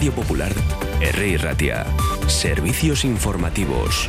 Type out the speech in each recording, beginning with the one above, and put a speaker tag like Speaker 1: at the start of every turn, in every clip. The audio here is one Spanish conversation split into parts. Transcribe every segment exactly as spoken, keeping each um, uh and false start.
Speaker 1: Radio Popular, R I Ratia. Servicios informativos.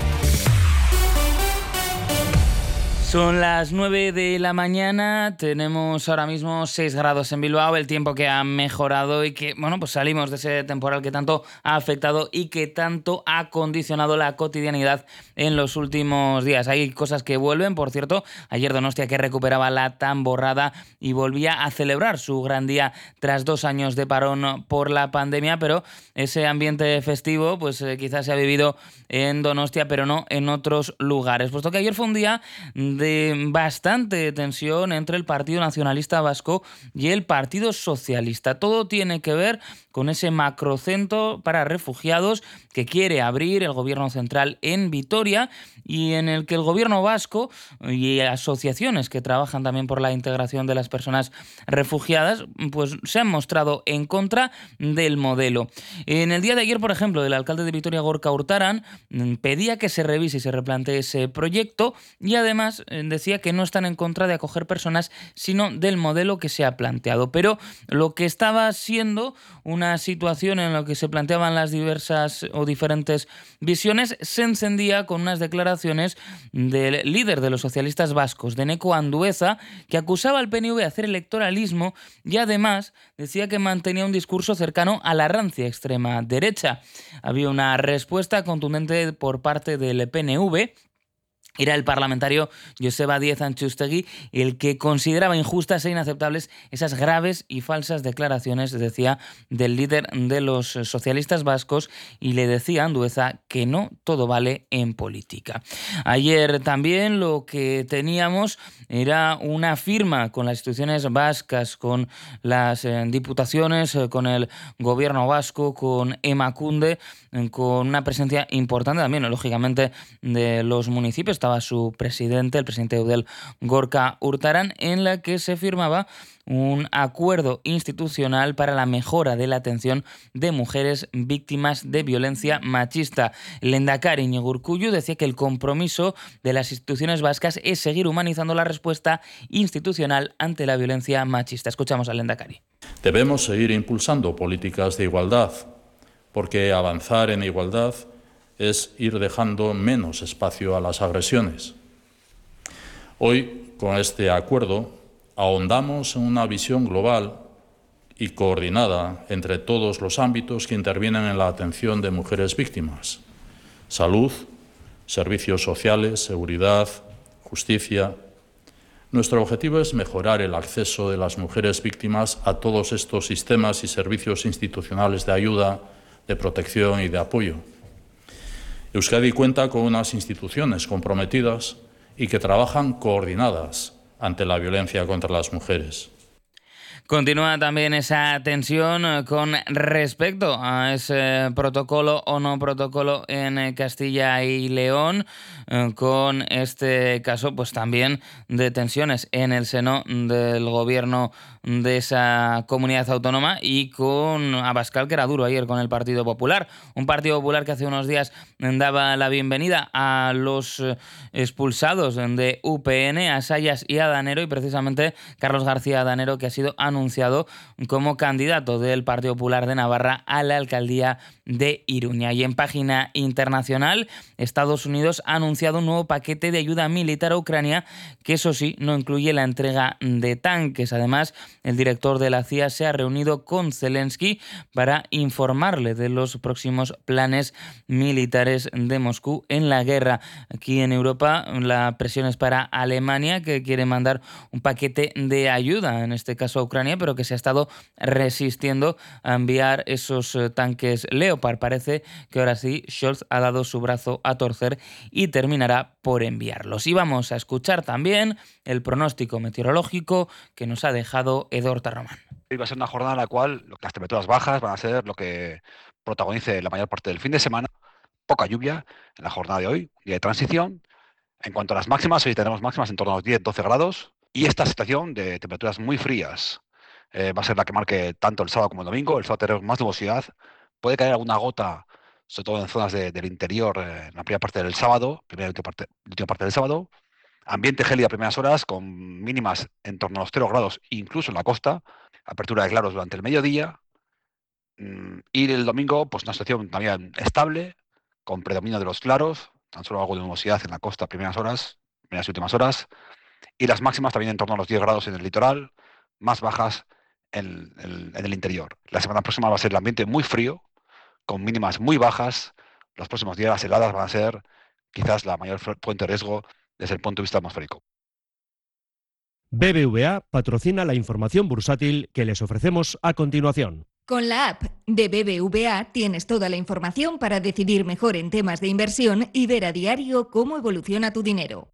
Speaker 2: Son las nueve de la mañana, tenemos ahora mismo seis grados en Bilbao, el tiempo que ha mejorado y que, bueno, pues salimos de ese temporal que tanto ha afectado y que tanto ha condicionado la cotidianidad en los últimos días. Hay cosas que vuelven, por cierto, ayer Donostia que recuperaba la tamborrada y volvía a celebrar su gran día tras dos años de parón por la pandemia, pero ese ambiente festivo pues eh, quizás se ha vivido en Donostia, pero no en otros lugares, puesto que ayer fue un día de de bastante tensión entre el Partido Nacionalista Vasco y el Partido Socialista. Todo tiene que ver con ese macrocentro para refugiados que quiere abrir el gobierno central en Vitoria y en el que el gobierno vasco y asociaciones que trabajan también por la integración de las personas refugiadas pues se han mostrado en contra del modelo. En el día de ayer, por ejemplo, el alcalde de Vitoria, Gorka Urtaran, pedía que se revise y se replantee ese proyecto y además decía que no están en contra de acoger personas, sino del modelo que se ha planteado. Pero lo que estaba siendo una situación en la que se planteaban las diversas o diferentes visiones se encendía con unas declaraciones del líder de los socialistas vascos, de Eneko Andueza, que acusaba al P N V de hacer electoralismo y además decía que mantenía un discurso cercano a la rancia extrema derecha. Había una respuesta contundente por parte del P N V. Era el parlamentario Joseba Díez Antxustegui el que consideraba injustas e inaceptables esas graves y falsas declaraciones, decía, del líder de los socialistas vascos y le decía a Andueza que no todo vale en política. Ayer también lo que teníamos era una firma con las instituciones vascas, con las eh, diputaciones, eh, con el gobierno vasco, con Emakunde, eh, con una presencia importante también, lógicamente, de los municipios. Estaba su presidente, el presidente de Eudel, Gorka Urtaran, en la que se firmaba un acuerdo institucional para la mejora de la atención de mujeres víctimas de violencia machista. El lehendakari Iñigo Urkullu decía que el compromiso de las instituciones vascas es seguir humanizando la respuesta institucional ante la violencia machista. Escuchamos al lehendakari.
Speaker 3: Debemos seguir impulsando políticas de igualdad, porque avanzar en igualdad es ir dejando menos espacio a las agresiones. Hoy, con este acuerdo, ahondamos en una visión global y coordinada entre todos los ámbitos que intervienen en la atención de mujeres víctimas: salud, servicios sociales, seguridad, justicia. Nuestro objetivo es mejorar el acceso de las mujeres víctimas a todos estos sistemas y servicios institucionales de ayuda, de protección y de apoyo. Euskadi cuenta con unas instituciones comprometidas y que trabajan coordinadas ante la violencia contra las mujeres.
Speaker 2: Continúa también esa tensión con respecto a ese protocolo o no protocolo en Castilla y León, con este caso pues también de tensiones en el seno del gobierno de esa comunidad autónoma y con Abascal, que era duro ayer con el Partido Popular. Un Partido Popular que hace unos días daba la bienvenida a los expulsados de U P N, a Sayas y a Danero, y precisamente Carlos García Danero, que ha sido anunciado como candidato del Partido Popular de Navarra a la alcaldía de Iruña. Y en página internacional, Estados Unidos ha anunciado un nuevo paquete de ayuda militar a Ucrania, que eso sí, no incluye la entrega de tanques. Además, el director de la C I A se ha reunido con Zelensky para informarle de los próximos planes militares de Moscú en la guerra. Aquí en Europa la presión es para Alemania, que quiere mandar un paquete de ayuda, en este caso a Ucrania, pero que se ha estado resistiendo a enviar esos tanques Leopard. Parece que ahora sí Scholz ha dado su brazo a torcer y terminará por enviarlos. Y vamos a escuchar también el pronóstico meteorológico que nos ha dejado Edorta Román.
Speaker 4: Hoy va a ser una jornada en la cual las temperaturas bajas van a ser lo que protagonice la mayor parte del fin de semana. Poca lluvia en la jornada de hoy, día de transición. En cuanto a las máximas, hoy tenemos máximas en torno a los diez doce grados. Y esta situación de temperaturas muy frías eh, va a ser la que marque tanto el sábado como el domingo. El sábado tenemos más nubosidad. Puede caer alguna gota, sobre todo en zonas de, del interior, eh, en la primera parte del sábado, primera y última parte, última parte del sábado. Ambiente gélido a primeras horas, con mínimas en torno a los cero grados, incluso en la costa. Apertura de claros durante el mediodía. Y el domingo, pues una situación también estable, con predominio de los claros, tan solo algo de nubosidad en la costa primeras horas, primeras y últimas horas, y las máximas también en torno a los diez grados en el litoral, más bajas en, en, en el interior. La semana próxima va a ser el ambiente muy frío, con mínimas muy bajas. Los próximos días las heladas van a ser quizás la mayor fuente de riesgo desde el punto de vista atmosférico.
Speaker 5: B B V A patrocina la información bursátil que les ofrecemos a continuación.
Speaker 6: Con la app de B B V A tienes toda la información para decidir mejor en temas de inversión y ver a diario cómo evoluciona tu dinero.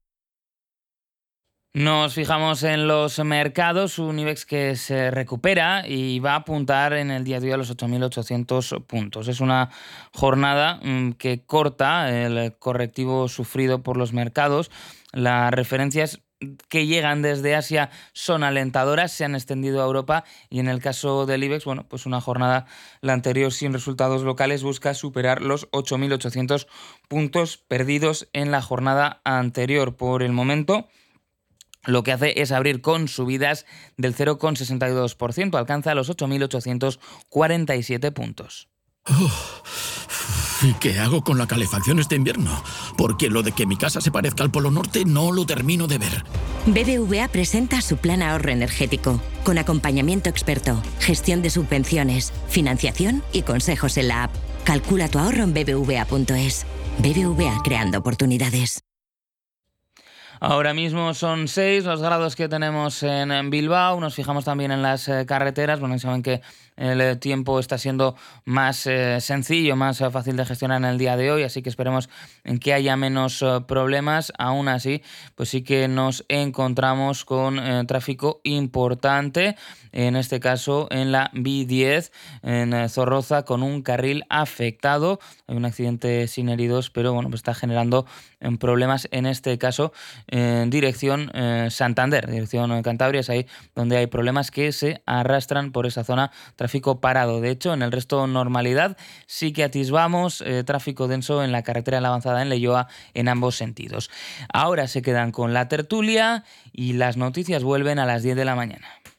Speaker 2: Nos fijamos en los mercados, un IBEX que se recupera y va a apuntar en el día de hoy a los ocho mil ochocientos puntos. Es una jornada que corta el correctivo sufrido por los mercados. Las referencias que llegan desde Asia son alentadoras, se han extendido a Europa y en el caso del IBEX, bueno, pues una jornada, la anterior sin resultados locales, busca superar los ocho mil ochocientos puntos perdidos en la jornada anterior. Por el momento, lo que hace es abrir con subidas del cero coma sesenta y dos por ciento, alcanza los ocho mil ochocientos cuarenta y siete puntos.
Speaker 7: Oh, ¿y qué hago con la calefacción este invierno? Porque lo de que mi casa se parezca al Polo Norte no lo termino de ver.
Speaker 8: B B V A presenta su plan ahorro energético, con acompañamiento experto, gestión de subvenciones, financiación y consejos en la app. Calcula tu ahorro en b b v a punto es. B B V A, creando oportunidades.
Speaker 2: Ahora mismo son seis los grados que tenemos en Bilbao. Nos fijamos también en las eh, carreteras. Bueno, saben que el tiempo está siendo más eh, sencillo, más eh, fácil de gestionar en el día de hoy, así que esperemos en que haya menos eh, problemas. Aún así, pues sí que nos encontramos con eh, tráfico importante, en este caso en la B diez, en eh, Zorroza, con un carril afectado. Hay un accidente sin heridos, pero bueno, pues está generando eh, problemas en este caso en dirección eh, Santander, dirección eh, Cantabria. Es ahí donde hay problemas que se arrastran por esa zona, tráfico parado. De hecho, en el resto normalidad, sí que atisbamos eh, tráfico denso en la carretera de la Avanzada en Leioa en ambos sentidos. Ahora se quedan con la tertulia y las noticias vuelven a las diez de la mañana.